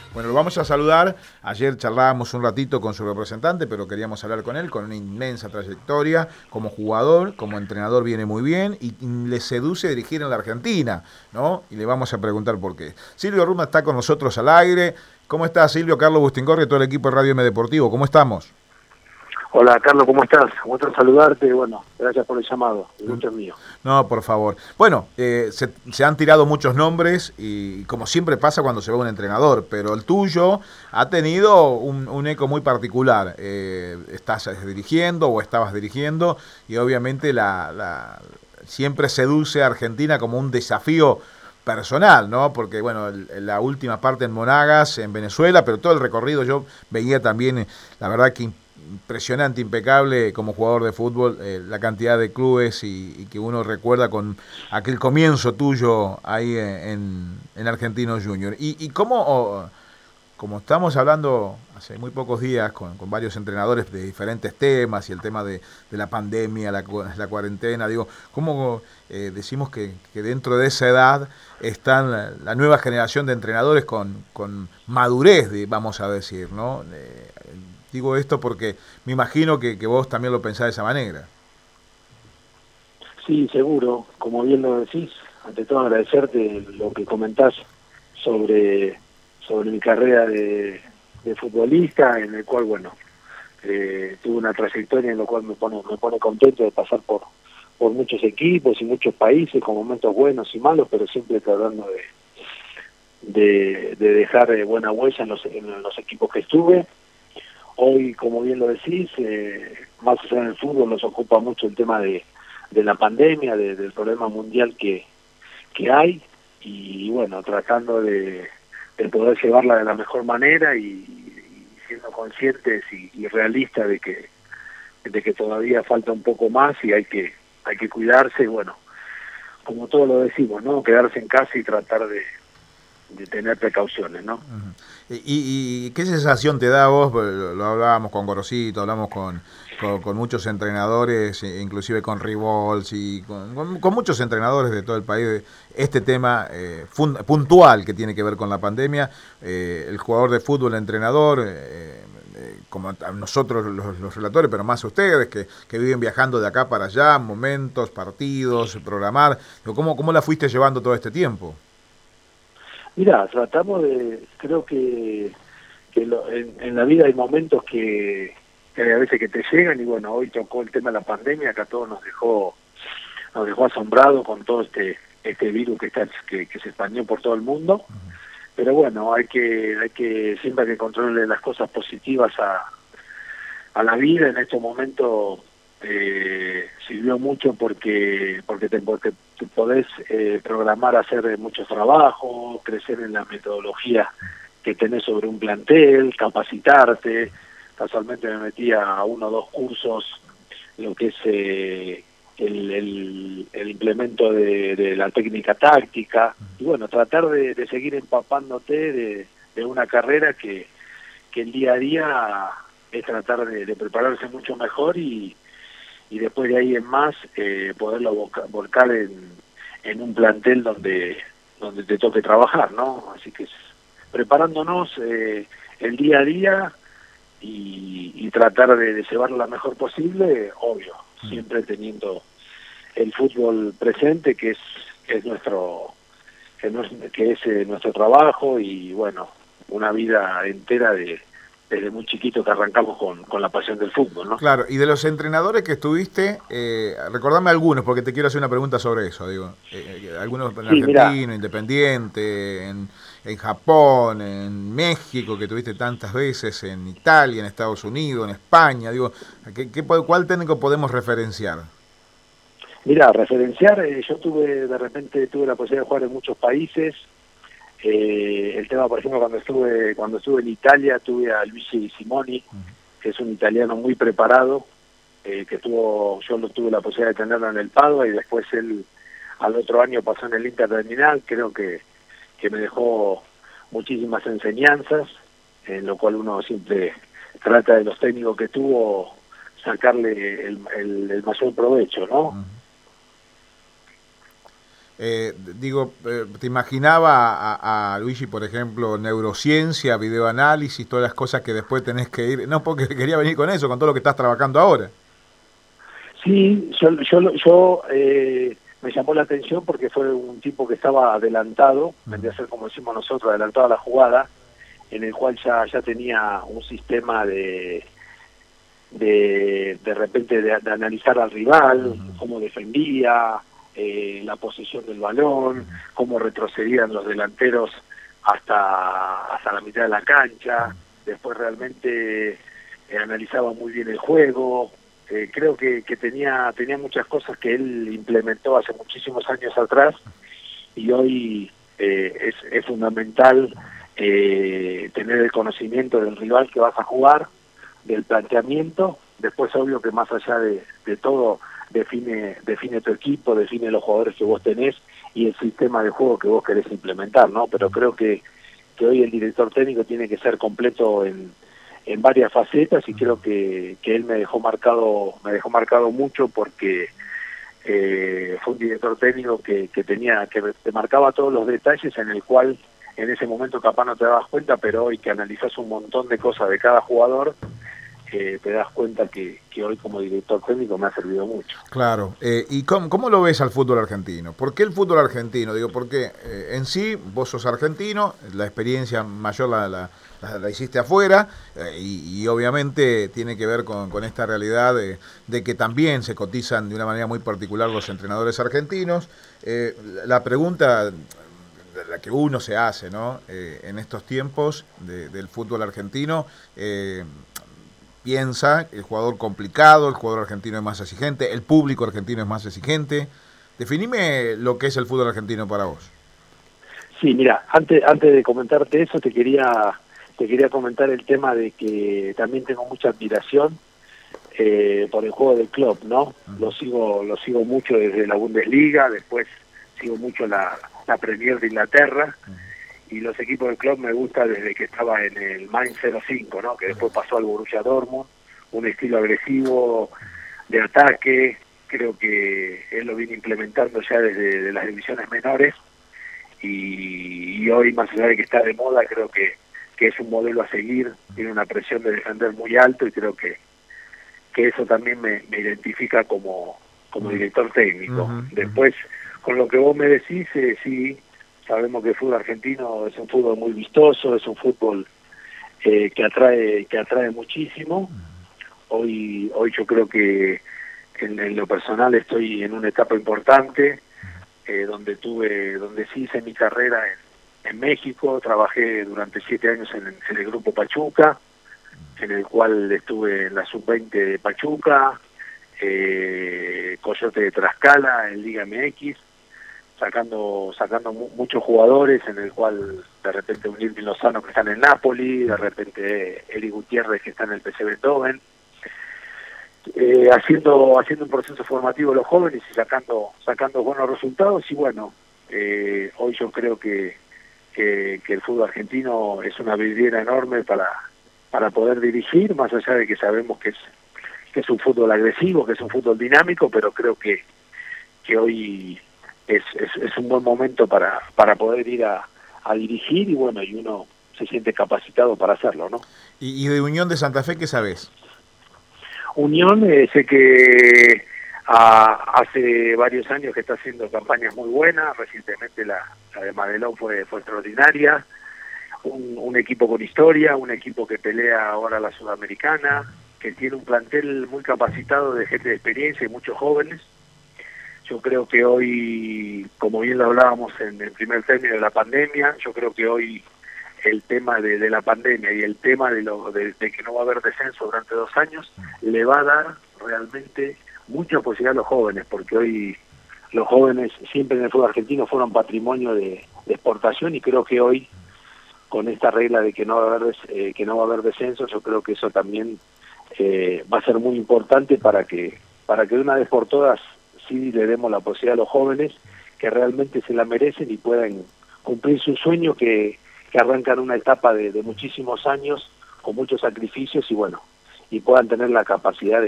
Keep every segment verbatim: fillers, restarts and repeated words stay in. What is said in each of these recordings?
Bueno, lo vamos a saludar. Ayer charlábamos un ratito con su representante, pero queríamos hablar con él, con una inmensa trayectoria. Como jugador, como entrenador viene muy bien y le seduce dirigir en la Argentina, ¿no? Y le vamos a preguntar por qué. Silvio Ruma está con nosotros al aire. ¿Cómo está, Silvio? Carlos Bustingorri y todo el equipo de Radio M Deportivo. ¿Cómo estamos? Hola, Carlos, ¿cómo estás? Gusto saludarte. Bueno, gracias por el llamado. El gusto es mío. No, por favor. Bueno, eh, se, se han tirado muchos nombres y como siempre pasa cuando se va un entrenador, pero el tuyo ha tenido un, un eco muy particular. Eh, estás dirigiendo o estabas dirigiendo y obviamente la, la siempre seduce a Argentina como un desafío personal, ¿no? Porque, bueno, el, la última parte en Monagas, en Venezuela, pero todo el recorrido yo veía también, la verdad que impresionante, impecable como jugador de fútbol, eh, la cantidad de clubes y, y que uno recuerda con aquel comienzo tuyo ahí en, en Argentinos Junior. Y, y cómo, oh, como estamos hablando hace muy pocos días con, con varios entrenadores de diferentes temas y el tema de, de la pandemia, la, la cuarentena, digo, ¿cómo eh, decimos que, que dentro de esa edad están la, la nueva generación de entrenadores con, con madurez, de, vamos a decir, ¿no? Eh, Digo esto porque me imagino que, que vos también lo pensás de esa manera. Sí, seguro. Como bien lo decís, ante todo agradecerte lo que comentás sobre, sobre mi carrera de, de futbolista, en el cual, bueno, eh, tuve una trayectoria en la cual me pone, me pone contento de pasar por, por muchos equipos y muchos países, con momentos buenos y malos, pero siempre tratando de, de, de dejar buena huella en los, en los equipos que estuve. Hoy, como bien lo decís, eh, más allá del fútbol nos ocupa mucho el tema de, de la pandemia, de, del problema mundial que, que hay, y bueno, tratando de, de poder llevarla de la mejor manera y, y siendo conscientes y, y realistas de que, de que todavía falta un poco más y hay que, hay que cuidarse, y bueno, como todos lo decimos, ¿no? Quedarse en casa y tratar de, de tener precauciones, ¿no? Uh-huh. ¿Y, ¿Y qué sensación te da a vos? Lo, lo hablábamos con Gorosito, hablamos con, con, con muchos entrenadores, inclusive con Ribols y con, con, con muchos entrenadores de todo el país, este tema eh, fund, puntual que tiene que ver con la pandemia, eh, el jugador de fútbol, el entrenador, eh, eh, como nosotros los, los relatores, pero más ustedes que, que viven viajando de acá para allá, momentos, partidos, programar, ¿cómo, cómo la fuiste llevando todo este tiempo? Mira, tratamos de, creo que, que lo, en, en la vida hay momentos que, que hay a veces que te llegan y bueno, hoy tocó el tema de la pandemia que a todos nos dejó, nos dejó asombrados con todo este este virus que está que, que se expandió por todo el mundo. Uh-huh. Pero bueno, hay que hay que siempre hay que controlarle las cosas positivas a a la vida. En estos momentos eh, sirvió mucho porque porque te, te, te podés eh, programar hacer muchos trabajos, crecer en la metodología que tenés sobre un plantel, capacitarte. Casualmente me metí a uno o dos cursos, lo que es eh, el, el, el implemento de, de la técnica táctica, y bueno, tratar de, de seguir empapándote de, de una carrera que, que el día a día es tratar de, de prepararse mucho mejor y y después de ahí en más eh, poderlo volcar, volcar en, en un plantel donde donde te toque trabajar, ¿no? Así que preparándonos eh, el día a día y, y tratar de, de llevarlo lo mejor posible, obvio, mm. siempre teniendo el fútbol presente, que es, que es nuestro que, no es, que es eh, nuestro trabajo y bueno, una vida entera de desde muy chiquito que arrancamos con, con la pasión del fútbol, ¿no? Claro, y de los entrenadores que estuviste, eh, recordame algunos, porque te quiero hacer una pregunta sobre eso, digo, eh, algunos en sí, Argentina, mirá. Independiente, en, en Japón, en México, que tuviste tantas veces, en Italia, en Estados Unidos, en España, digo, ¿qué, qué, ¿cuál técnico podemos referenciar? Mira, referenciar, eh, yo tuve, de repente tuve la posibilidad de jugar en muchos países. Eh, el tema, por ejemplo, cuando estuve cuando estuve en Italia, tuve a Luigi Simoni, uh-huh. que es un italiano muy preparado, eh, que tuvo, yo lo tuve la posibilidad de tenerlo en el Padua y después él al otro año pasó en el Inter de Milán. Creo que, que me dejó muchísimas enseñanzas, en lo cual uno siempre trata de los técnicos que tuvo sacarle el, el, el mayor provecho, ¿no? Uh-huh. Eh, digo, eh, ¿te imaginaba a, a Luigi, por ejemplo, neurociencia, videoanálisis, todas las cosas que después tenés que ir? No, porque quería venir con eso, con todo lo que estás trabajando ahora. Sí, yo, yo, yo eh, me llamó la atención porque fue un tipo que estaba adelantado, vendría a ser como decimos nosotros, adelantado a la jugada, en el cual ya, ya tenía un sistema de de, de repente de, de analizar al rival, uh-huh. cómo defendía, eh, la posesión del balón, uh-huh. cómo retrocedían los delanteros hasta, hasta la mitad de la cancha, después realmente eh, analizaba muy bien el juego. Eh, creo que, que tenía tenía muchas cosas que él implementó hace muchísimos años atrás y hoy eh, es, es fundamental eh, tener el conocimiento del rival que vas a jugar, del planteamiento. Después obvio que más allá de, de todo define define tu equipo, define los jugadores que vos tenés y el sistema de juego que vos querés implementar, ¿no? Pero creo que, que hoy el director técnico tiene que ser completo en en varias facetas y creo que, que él me dejó marcado me dejó marcado mucho porque eh, fue un director técnico que, que tenía que te marcaba todos los detalles en el cual en ese momento capaz no te dabas cuenta, pero hoy que analizás un montón de cosas de cada jugador eh, te das cuenta que, que hoy como director técnico me ha servido mucho. Claro, eh, ¿y cómo, cómo lo ves al fútbol argentino? ¿Por qué el fútbol argentino? Digo, porque eh, en sí vos sos argentino, la experiencia mayor la, la, la, la hiciste afuera eh, y, y obviamente tiene que ver con, con esta realidad de, de que también se cotizan de una manera muy particular los entrenadores argentinos. Eh, la pregunta la que uno se hace, ¿no? Eh, en estos tiempos de, del fútbol argentino, eh, piensa el jugador complicado, el jugador argentino es más exigente, el público argentino es más exigente. Definime lo que es el fútbol argentino para vos. Sí, mira, antes antes de comentarte eso, te quería te quería comentar el tema de que también tengo mucha admiración eh, por el juego del club, ¿no? Uh-huh. Lo sigo lo sigo mucho desde la Bundesliga, después sigo mucho la, la Premier de Inglaterra. Uh-huh. Y los equipos del club me gusta desde que estaba en el Mainz cero cinco, ¿no? Que después pasó al Borussia Dortmund, un estilo agresivo de ataque, creo que él lo viene implementando ya desde de las divisiones menores y, y hoy más allá de que está de moda creo que, que es un modelo a seguir, tiene una presión de defender muy alto y creo que, que eso también me, me identifica como, como director técnico. Uh-huh. Después, con lo que vos me decís, eh, sí, sabemos que el fútbol argentino es un fútbol muy vistoso, es un fútbol eh, que atrae que atrae muchísimo. Hoy hoy yo creo que en, en lo personal estoy en una etapa importante eh, donde tuve donde sí hice mi carrera en, en México, trabajé durante siete años en, en el grupo Pachuca, en el cual estuve en la sub veinte de Pachuca, eh, Coyote de Tlaxcala en Liga M X, sacando sacando mu muchos jugadores, en el cual de repente un Irving Lozano que está en el Napoli, de repente Eric Gutiérrez que está en el P S V Eindhoven, eh, haciendo haciendo un proceso formativo de los jóvenes y sacando sacando buenos resultados y bueno, eh, hoy yo creo que, que que el fútbol argentino es una vidriera enorme para para poder dirigir, más allá de que sabemos que es que es un fútbol agresivo, que es un fútbol dinámico, pero creo que que hoy Es, es, es un buen momento para, para poder ir a, a dirigir y bueno, y uno se siente capacitado para hacerlo, ¿no? ¿Y, y de Unión de Santa Fe qué sabés? Unión, eh, sé que a, hace varios años que está haciendo campañas muy buenas, recientemente la, la de Madelón fue, fue extraordinaria, un, un equipo con historia, un equipo que pelea ahora la Sudamericana, que tiene un plantel muy capacitado de gente de experiencia y muchos jóvenes. Yo creo que hoy, como bien lo hablábamos en el primer término de la pandemia, yo creo que hoy el tema de, de la pandemia y el tema de, lo, de, de que no va a haber descenso durante dos años le va a dar realmente mucha posibilidad a los jóvenes, porque hoy los jóvenes siempre en el fútbol argentino fueron patrimonio de, de exportación y creo que hoy con esta regla de que no va a haber eh, que no va a haber descenso, yo creo que eso también eh, va a ser muy importante para que para que de una vez por todas sí le demos la posibilidad a los jóvenes que realmente se la merecen y puedan cumplir su sueño que, que arrancan una etapa de, de muchísimos años con muchos sacrificios y bueno, y puedan tener la capacidad de,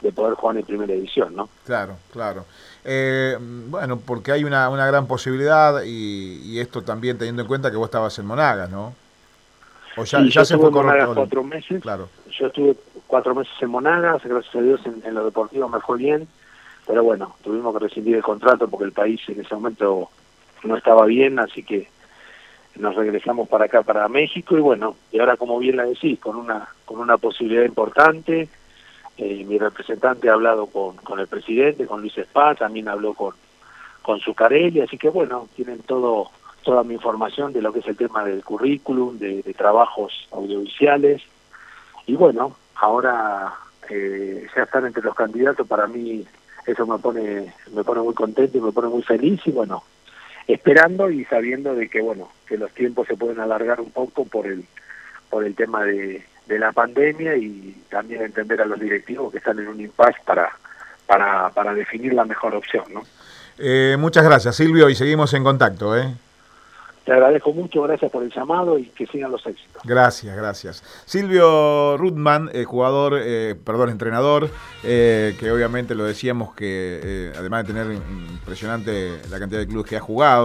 de poder jugar en primera división, ¿no? Claro, claro. Eh, bueno, porque hay una, una gran posibilidad y, y esto también teniendo en cuenta que vos estabas en Monagas, ¿no? O ya, Sí, ya yo se estuve fue en Monagas correcto. cuatro meses. Claro. Yo estuve cuatro meses en Monagas, gracias a Dios en, en lo deportivo me fue bien, pero bueno, tuvimos que rescindir el contrato porque el país en ese momento no estaba bien, así que nos regresamos para acá, para México, y bueno, y ahora como bien la decís, con una con una posibilidad importante. Eh, mi representante ha hablado con, con el presidente, con Luis Spa, también habló con, con Zuccarelli, así que bueno, tienen todo toda mi información de lo que es el tema del currículum, de, de trabajos audiovisuales, y bueno, ahora eh, ya están entre los candidatos. Para mí eso me pone me pone muy contento y me pone muy feliz, y bueno, esperando y sabiendo de que bueno, que los tiempos se pueden alargar un poco por el por el tema de, de la pandemia, y también entender a los directivos que están en un impasse para para para definir la mejor opción, ¿no? Eh, muchas gracias, Silvio, y seguimos en contacto, ¿eh? Te agradezco mucho, gracias por el llamado y que sigan los éxitos. Gracias, gracias. Silvio Ruttman, eh, jugador, eh, perdón, entrenador, eh, que obviamente lo decíamos que eh, además de tener impresionante la cantidad de clubes que ha jugado,